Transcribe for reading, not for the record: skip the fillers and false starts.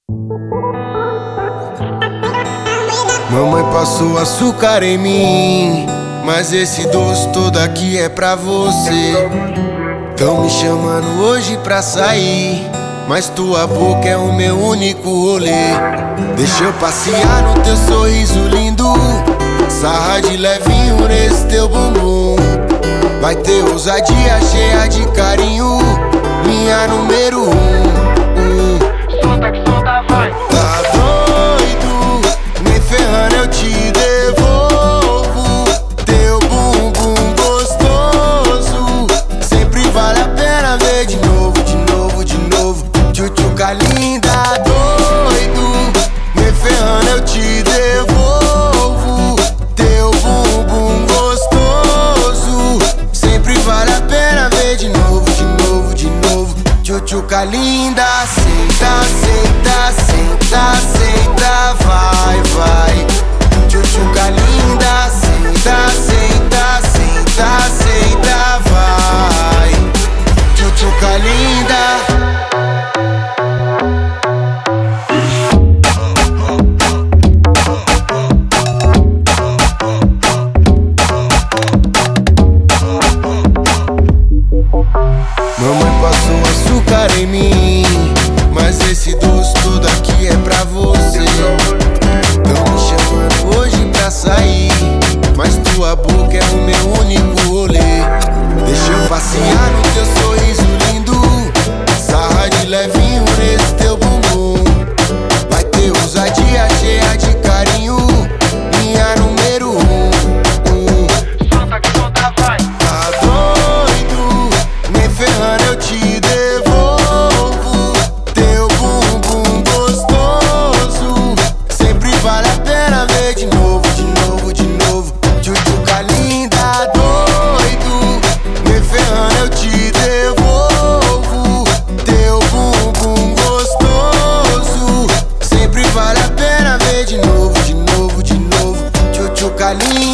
Mamãe passou açúcar em mim, mas esse doce todo aqui é pra você. Tão me chamando hoje pra sair, mas tua boca é o meu único rolê. Deixa eu passear no teu sorriso lindo, sarra de levinho nesse teu bumbum. Vai ter ousadia cheia de carinho, minha número um. Solta que solta, vai. Tá doido, me ferrando eu te devolvo. Teu bumbum gostoso, sempre vale a pena ver de novo, de novo, de novo. Tchutchuca linda, doido, me ferrando eu te devolvo. Teu bumbum gostoso, sempre vale a pena ver de novo, de novo, de novo. Tchutchuca linda, senta, senta, senta, senta, vai, vai. Tchutchuca linda, senta, senta, senta, senta, vai. Tchutchuca linda. Mamãe passou açúcar em mim, mas esse doce todo aqui é pra você. Tão me chamando hoje pra sair, mas tua boca é o meu único rolê. Deixa eu passear no teu sorriso lindo, sarra de levinho nesse teu bumbum. Vai ter ousadia cheia de carinho, minha número um. Solta que solta, vai. Tá doido, me ferrando eu te devolvo. Teu bumbum gostoso, sempre vale a pena ver de novo, de novo, de novo. Tchutchuca linda, doido, me ferrando eu te devolvo. Teu bumbum gostoso, sempre vale a pena ver de novo, de novo, de novo. Tchutchuca linda.